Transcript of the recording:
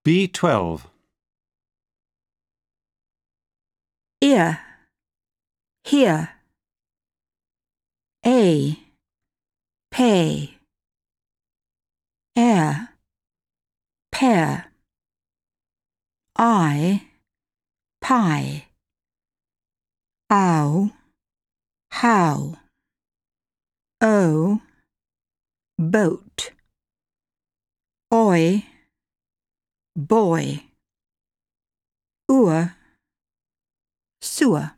B12. Ear, here. A, pay. Air, pear. I, pie. Ow, how. O, boat. Oi, boy. Sewer.